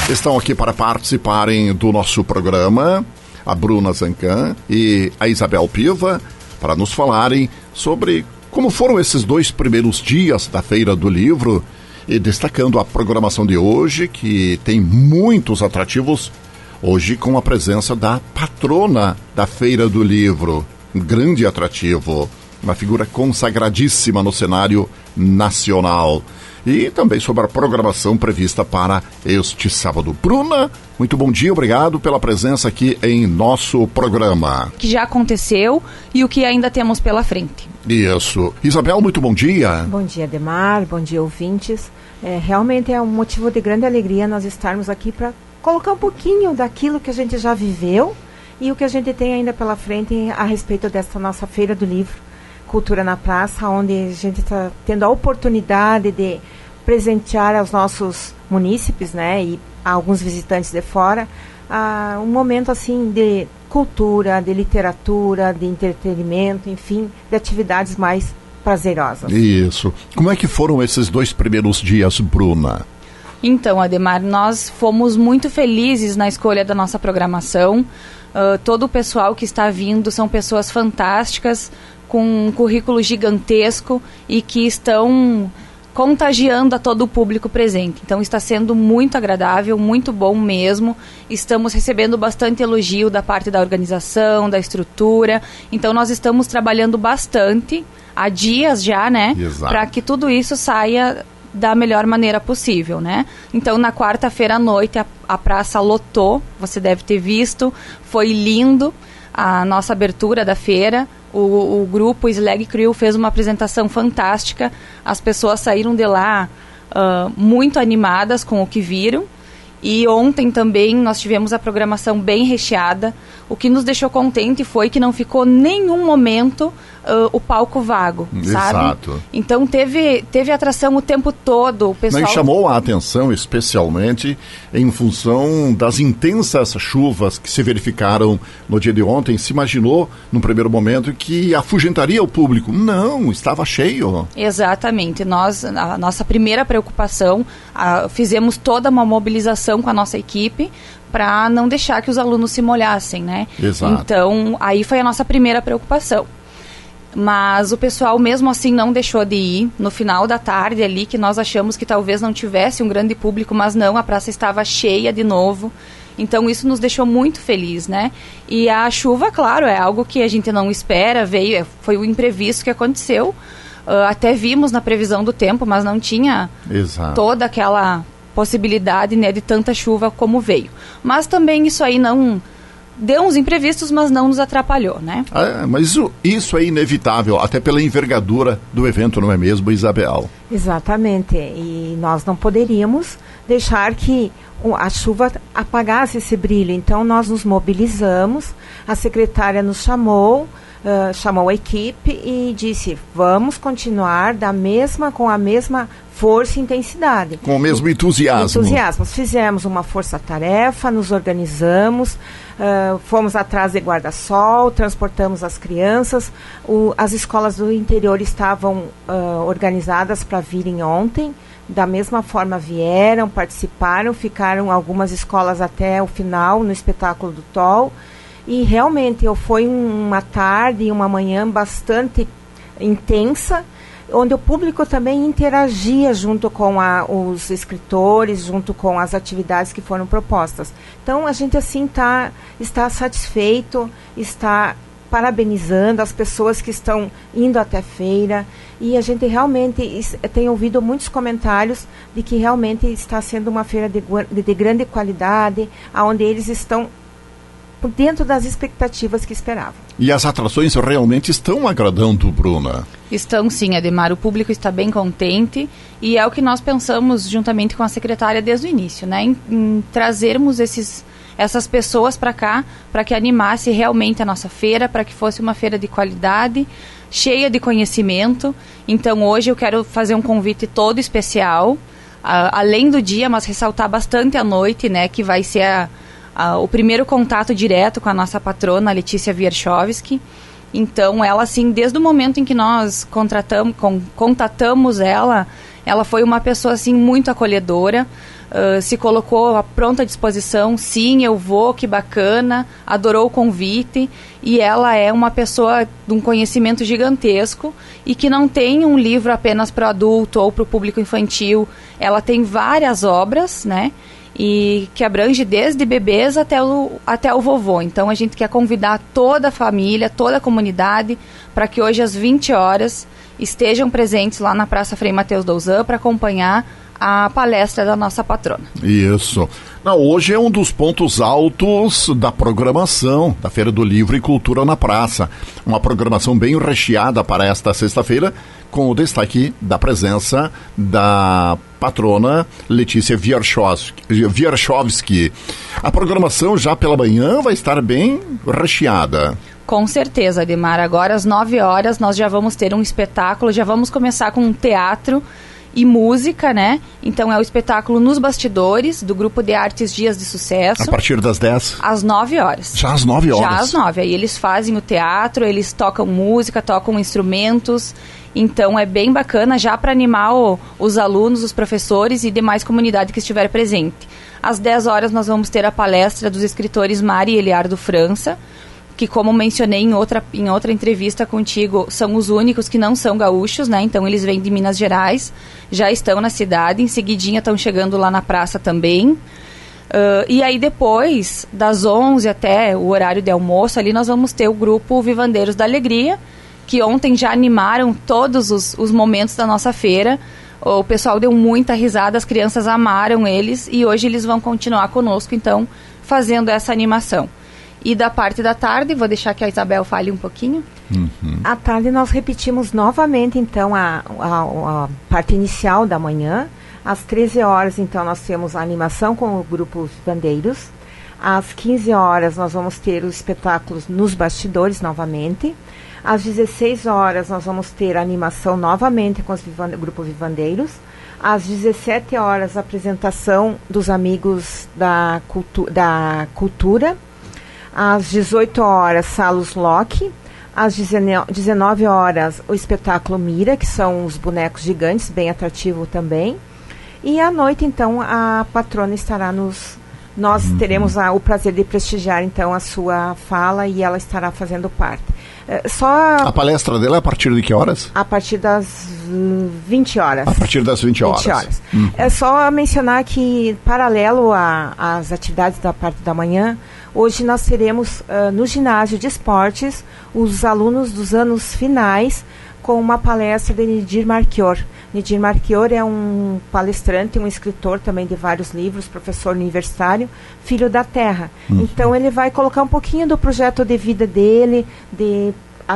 Estão aqui para participarem do nosso programa a Bruna Zancan e a Isabel Piva, para nos falarem sobre como foram esses 2 primeiros dias da Feira do Livro, e destacando a programação de hoje, que tem muitos atrativos, hoje com a presença da patrona da Feira do Livro, um grande atrativo, uma figura consagradíssima no cenário nacional. E também sobre a programação prevista para este sábado. Bruna, muito bom dia, obrigado pela presença aqui em nosso programa. O que já aconteceu e o que ainda temos pela frente. Isso. Isabel, muito bom dia. Bom dia, Ademar, bom dia, ouvintes. Realmente é um motivo de grande alegria nós estarmos aqui para colocar um pouquinho daquilo que a gente já viveu e o que a gente tem ainda pela frente a respeito desta nossa Feira do Livro, Cultura na Praça, onde a gente está tendo a oportunidade de presentear aos nossos munícipes, né, e a alguns visitantes de fora, um momento assim de cultura, de literatura, de entretenimento, enfim, de atividades mais prazerosas. Isso. Como é que foram esses 2 primeiros dias, Bruna? Então, Ademar, nós fomos muito felizes na escolha da nossa programação. Todo o pessoal que está vindo são pessoas fantásticas, com um currículo gigantesco e que estão contagiando a todo o público presente. Então está sendo muito agradável, muito bom mesmo. Estamos recebendo bastante elogio da parte da organização, da estrutura. Então nós estamos trabalhando bastante, há dias já, né? Para que tudo isso saia da melhor maneira possível, né? Então na quarta-feira à noite a praça lotou, você deve ter visto, foi lindo a nossa abertura da feira. O grupo Slag Crew fez uma apresentação fantástica, as pessoas saíram de lá muito animadas com o que viram, e ontem também nós tivemos a programação bem recheada. O que nos deixou contente foi que não ficou nenhum momento o palco vago, sabe? Exato. Então teve atração o tempo todo. O pessoal... Mas chamou a atenção especialmente em função das intensas chuvas que se verificaram no dia de ontem. Se imaginou, num primeiro momento, que afugentaria o público. Não, estava cheio. Exatamente. A nossa primeira preocupação, fizemos toda uma mobilização com a nossa equipe para não deixar que os alunos se molhassem, né? Exato. Então, aí foi a nossa primeira preocupação. Mas o pessoal mesmo assim não deixou de ir. No final da tarde ali, que nós achamos que talvez não tivesse um grande público, mas não, a praça estava cheia de novo. Então isso nos deixou muito feliz, né? E a chuva, claro, é algo que a gente não espera, foi o imprevisto que aconteceu. Até vimos na previsão do tempo, mas não tinha toda aquela possibilidade, né, de tanta chuva como veio. Mas também isso aí não... Deu uns imprevistos, mas não nos atrapalhou, né? Mas isso é inevitável, até pela envergadura do evento, não é mesmo, Isabel? Exatamente, e nós não poderíamos deixar que a chuva apagasse esse brilho, então nós nos mobilizamos, a secretária nos chamou a equipe e disse, vamos continuar com a mesma força e intensidade. Com o mesmo entusiasmo. Fizemos uma força-tarefa, nos organizamos, fomos atrás de guarda-sol, transportamos as crianças. As escolas do interior estavam organizadas para virem ontem. Da mesma forma vieram, participaram, ficaram algumas escolas até o final no espetáculo do TOL. E realmente foi uma tarde e uma manhã bastante intensa, onde o público também interagia junto com os escritores, junto com as atividades que foram propostas. Então a gente assim está satisfeito, está parabenizando as pessoas que estão indo até a feira, e a gente realmente tem ouvido muitos comentários de que realmente está sendo uma feira de grande qualidade, onde eles estão dentro das expectativas que esperavam. E as atrações realmente estão agradando, Bruna? Estão sim, Ademar. O público está bem contente e é o que nós pensamos juntamente com a secretária desde o início, né? Em trazermos essas pessoas para cá, para que animasse realmente a nossa feira, para que fosse uma feira de qualidade, cheia de conhecimento. Então hoje eu quero fazer um convite todo especial, além do dia, mas ressaltar bastante a noite, né? Que vai ser o primeiro contato direto com a nossa patrona, Letícia Wierchowski. Então, ela, assim, desde o momento em que nós contatamos ela, Ela foi uma pessoa, assim, muito acolhedora, se colocou à pronta disposição, sim, eu vou, que bacana, adorou o convite, e ela é uma pessoa de um conhecimento gigantesco e que não tem um livro apenas para o adulto ou para o público infantil, ela tem várias obras, né, e que abrange desde bebês até o vovô. Então a gente quer convidar toda a família, toda a comunidade, para que hoje às 20 horas estejam presentes lá na Praça Frei Mateus Douzan para acompanhar a palestra da nossa patrona. Isso. Não, hoje é um dos pontos altos da programação da Feira do Livro e Cultura na Praça. Uma programação bem recheada para esta sexta-feira, com o destaque da presença da patrona Letícia Wierchowski. A programação já pela manhã vai estar bem recheada. Com certeza, Ademar. Agora às 9 horas nós já vamos ter um espetáculo, já vamos começar com um teatro e música, né? Então é o espetáculo Nos Bastidores, do Grupo de Artes Dias de Sucesso. A partir das 10? Às 9 horas. Já às 9 horas? Já às 9. Aí eles fazem o teatro, eles tocam música, tocam instrumentos. Então é bem bacana já para animar os alunos, os professores e demais comunidade que estiver presente. Às 10 horas nós vamos ter a palestra dos escritores Mari e Eliardo França, que, como mencionei em outra entrevista contigo, são os únicos que não são gaúchos, né? Então eles vêm de Minas Gerais, já estão na cidade, em seguidinha estão chegando lá na praça também. E aí depois, das 11 até o horário de almoço, ali nós vamos ter o grupo Vivandeiros da Alegria, que ontem já animaram todos os momentos da nossa feira. O pessoal deu muita risada, as crianças amaram eles e hoje eles vão continuar conosco, então, fazendo essa animação. E da parte da tarde, vou deixar que a Isabel fale um pouquinho. À tarde nós repetimos novamente, então, a parte inicial da manhã. Às 13 horas, então, nós temos a animação com o grupo Vivandeiros. Às 15 horas, nós vamos ter os espetáculos Nos Bastidores, novamente. Às 16 horas, nós vamos ter a animação novamente com o grupo Vivandeiros. Às 17 horas, a apresentação dos amigos da cultura. Às 18 horas, Salos Locke. Às 19 horas, o espetáculo Mira, que são os bonecos gigantes, bem atrativo também. E à noite, então, a patrona estará Nós teremos o prazer de prestigiar, então, a sua fala e ela estará fazendo parte. A palestra dela é a partir de que horas? A partir das 20 horas. A partir das 20 horas. 20 horas. É só mencionar que, paralelo às atividades da parte da manhã, hoje nós teremos no ginásio de esportes os alunos dos anos finais com uma palestra de Nidir Marchior. Nidir Marchior é um palestrante, um escritor também de vários livros, professor universitário, filho da terra. Então ele vai colocar um pouquinho do projeto de vida dele, de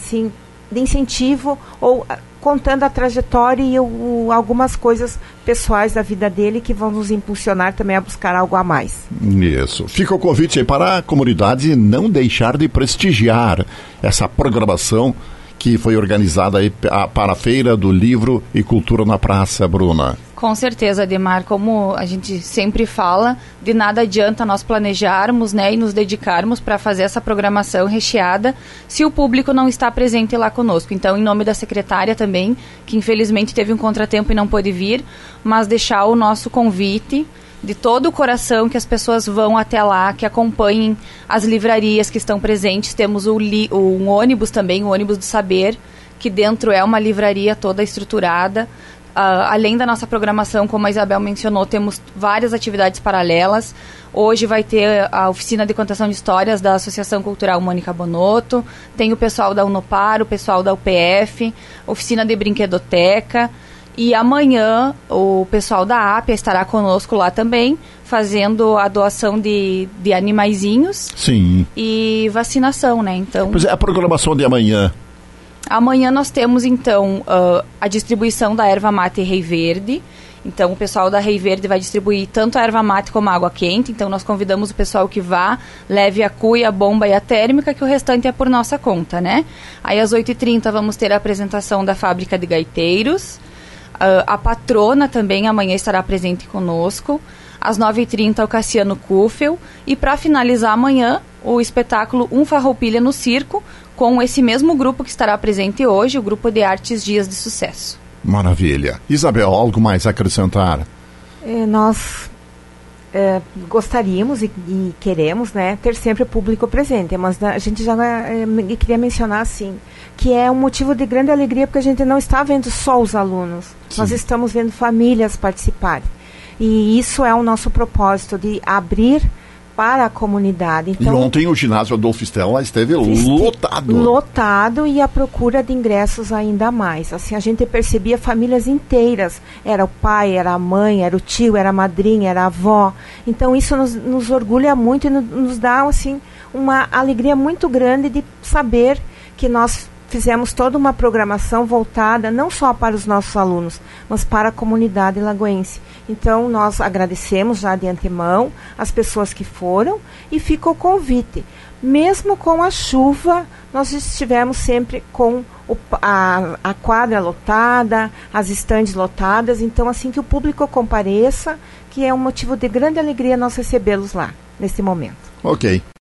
incentivo, ou contando a trajetória e algumas coisas pessoais da vida dele que vão nos impulsionar também a buscar algo a mais. Isso. Fica o convite aí para a comunidade não deixar de prestigiar essa programação que foi organizada aí para a Feira do Livro e Cultura na Praça, Bruna. Com certeza, Ademar, como a gente sempre fala, de nada adianta nós planejarmos, né, e nos dedicarmos para fazer essa programação recheada se o público não está presente lá conosco. Então, em nome da secretária também, que infelizmente teve um contratempo e não pôde vir, mas deixar o nosso convite de todo o coração que as pessoas vão até lá, que acompanhem as livrarias que estão presentes. Temos um ônibus também, o ônibus do saber, que dentro é uma livraria toda estruturada. Além da nossa programação, como a Isabel mencionou, temos várias atividades paralelas. Hoje vai ter a oficina de contação de histórias da Associação Cultural Mônica Bonotto, tem o pessoal da Unopar, o pessoal da UPF, oficina de brinquedoteca. E amanhã o pessoal da APA estará conosco lá também, fazendo a doação de animaizinhos. Sim. E vacinação, né? Então, pois é, a programação de amanhã. Amanhã nós temos, então, a distribuição da erva mate Rei Verde. Então, o pessoal da Rei Verde vai distribuir tanto a erva mate como a água quente. Então, nós convidamos o pessoal que vá, leve a cuia, a bomba e a térmica, que o restante é por nossa conta, né? Aí, às 8h30, vamos ter a apresentação da Fábrica de Gaiteiros. A patrona também amanhã estará presente conosco. Às 9h30, o Cassiano Kuffel. E para finalizar amanhã, o espetáculo Um Farroupilha no Circo, com esse mesmo grupo que estará presente hoje, o Grupo de Artes Dias de Sucesso. Maravilha. Isabel, algo mais a acrescentar? Nós gostaríamos e queremos, né, ter sempre o público presente, mas a gente já queria mencionar assim, que é um motivo de grande alegria, porque a gente não está vendo só os alunos, sim, nós estamos vendo famílias participarem, e isso é o nosso propósito, de abrir para a comunidade. Então, e ontem o ginásio Adolfo Stella esteve lotado. Lotado, e a procura de ingressos ainda mais. Assim, a gente percebia famílias inteiras. Era o pai, era a mãe, era o tio, era a madrinha, era a avó. Então isso nos orgulha muito e nos dá assim, uma alegria muito grande de saber que nós fizemos toda uma programação voltada não só para os nossos alunos, mas para a comunidade lagoense. Então, nós agradecemos já de antemão as pessoas que foram, e fica o convite. Mesmo com a chuva, nós estivemos sempre com a quadra lotada, as estandes lotadas. Então, assim que o público compareça, que é um motivo de grande alegria nós recebê-los lá, nesse momento. Ok.